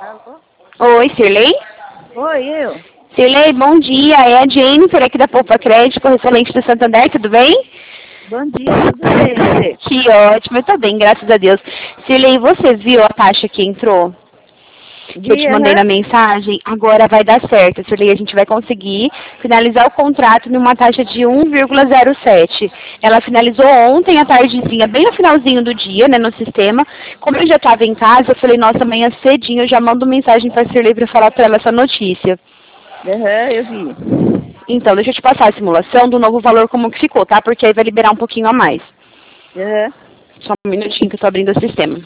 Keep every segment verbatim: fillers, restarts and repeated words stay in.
Alô? Oi, Cirlei? Oi, eu. Cirlei, bom dia. É a Jennifer aqui da Poupa Crédito, correspondente do Santander, tudo bem? Bom dia, tudo bem, você? Que ótimo, eu tô bem, graças a Deus. Cirlei, você viu a taxa que entrou? Que eu te Vi, mandei na aham. mensagem? Agora vai dar certo, Cirlei. A gente vai conseguir finalizar o contrato numa taxa de um vírgula zero sete. Ela finalizou ontem à tardezinha, bem no finalzinho do dia, né, no sistema. Como eu já estava em casa, eu falei, nossa, amanhã cedinho eu já mando mensagem para a Cirlei para falar para ela essa notícia. Aham, eu vi. Então, deixa eu te passar a simulação do novo valor como que ficou, tá? Porque aí vai liberar um pouquinho a mais. Aham. Só um minutinho que eu tô abrindo o sistema.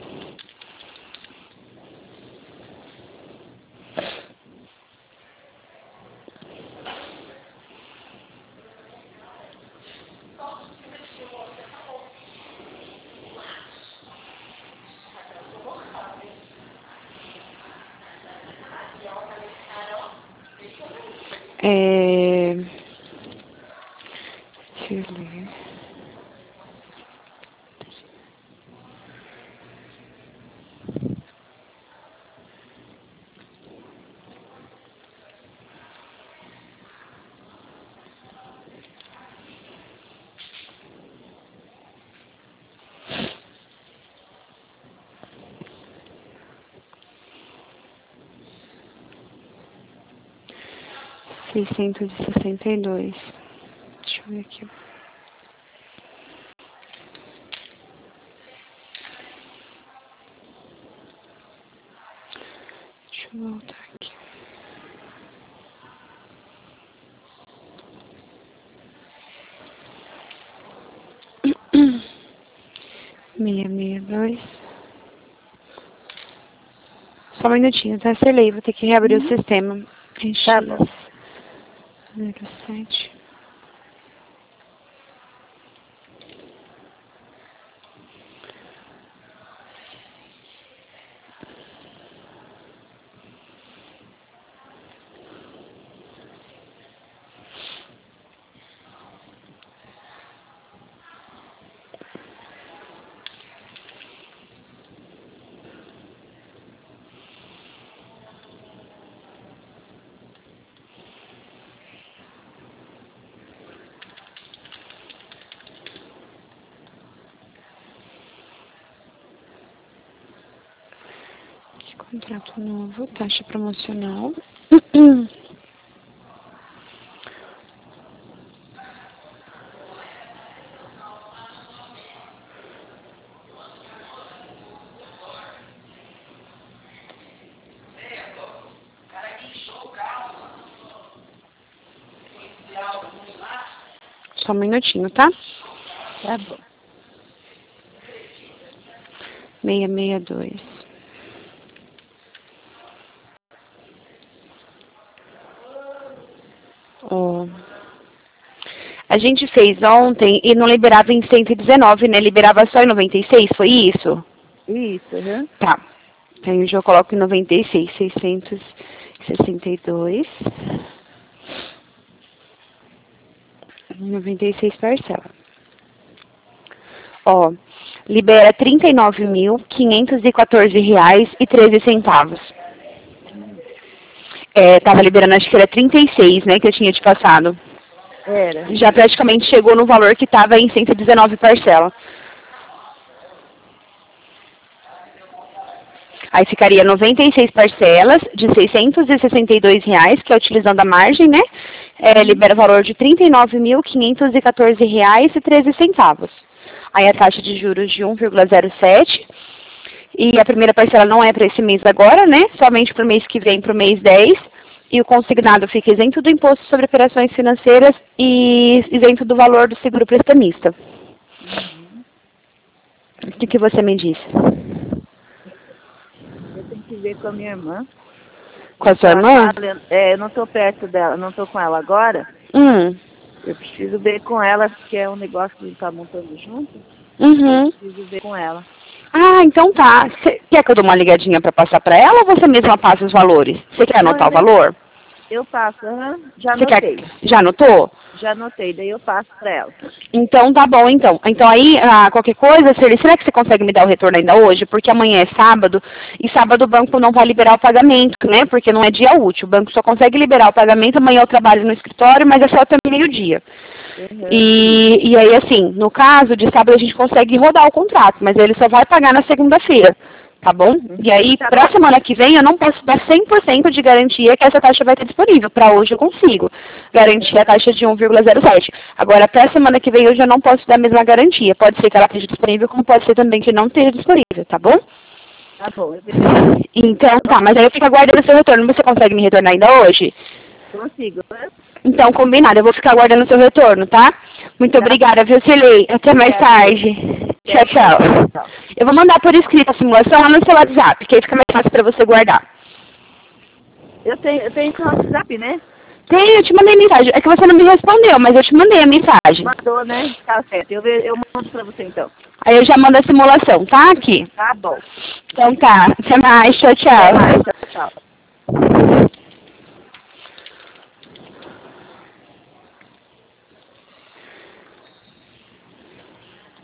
É... Deixa eu ver. seiscentos e sessenta e dois. Deixa eu ver aqui. Deixa eu voltar aqui. Meia, meia, dois. Só um minutinho, tá? Acelei, vou ter que reabrir Uhum. o sistema. Tá bom. zero sete. Contrato novo, taxa promocional. Só um minutinho, tá? Tá bom. Meia, meia, dois. Ó. A gente fez ontem e não liberava em cento e dezenove, né? Liberava só em noventa e seis, foi isso? Isso, aham. Tá. Então eu já coloco em noventa e seis, seiscentos e sessenta e dois. noventa e seis parcela. Ó, libera trinta e nove mil, quinhentos e quatorze reais e treze centavos. É, tava liberando, acho que era trinta e seis, né, que eu tinha te passado. Era. Já praticamente chegou no valor que estava em cento e dezenove parcela. Aí ficaria noventa e seis parcelas de seiscentos e sessenta e dois reais, que é utilizando a margem, né? É, Uhum. libera o valor de trinta e nove mil, quinhentos e quatorze reais e treze centavos. Aí a taxa de juros de um vírgula zero sete. E a primeira parcela não é para esse mês agora, né? Somente para o mês que vem, para o mês dez. E o consignado fica isento do imposto sobre operações financeiras e isento do valor do seguro prestamista. Uhum. O que, que você me disse? Eu tenho que ver com a minha irmã. Com a sua Ela irmã? tá, lendo- é, eu não tô perto dela, não tô com ela agora. Hum. Eu preciso ver com ela, porque é um negócio que a gente tá montando junto. Eu Uhum. preciso ver com ela. Ah, então tá. Cê quer que eu dê uma ligadinha para passar para ela ou você mesma passa os valores? Você quer Não, anotar eu, o valor? eu passo, aham. Já Você quer... anotei. Já anotou? Já anotei, daí eu passo para ela. Então tá bom, então. Então aí, ah, qualquer coisa, Sirley, será que você consegue me dar o retorno ainda hoje? Porque amanhã é sábado, e sábado o banco não vai liberar o pagamento, né? Porque não é dia útil. O banco só consegue liberar o pagamento, amanhã eu trabalho no escritório, mas é só até meio-dia. Uhum. E, e aí, assim, no caso de sábado a gente consegue rodar o contrato, mas ele só vai pagar na segunda-feira. Tá bom? Uhum. E aí, Tá para a bom. semana que vem, eu não posso dar cem por cento de garantia que essa taxa vai estar disponível. Para hoje eu consigo garantir a taxa de um vírgula zero sete. Agora, para a semana que vem, eu já não posso dar a mesma garantia. Pode ser que ela esteja disponível, como pode ser também que não esteja disponível, tá bom? Tá bom, eu vejo. Então, tá, mas aí eu fico aguardando o seu retorno. Você consegue me retornar ainda hoje? Consigo, né? Então, combinado. Eu vou ficar aguardando o seu retorno, tá? Muito Tá. obrigada, viu, Sirley? Até mais Obrigada. tarde. Tchau, tchau. Tchau. Eu vou mandar por escrito a simulação lá no seu WhatsApp, que aí fica mais fácil para você guardar. Eu tenho, eu tenho seu WhatsApp, né? Tem, eu te mandei mensagem. É que você não me respondeu, mas eu te mandei a mensagem. Mandou, né? Tá certo. Eu, ve- eu mando pra você então. Aí eu já mando a simulação, tá? Aqui. Tá bom. Então tá. Até mais. Tchau, Até mais. tchau. Tchau, tchau.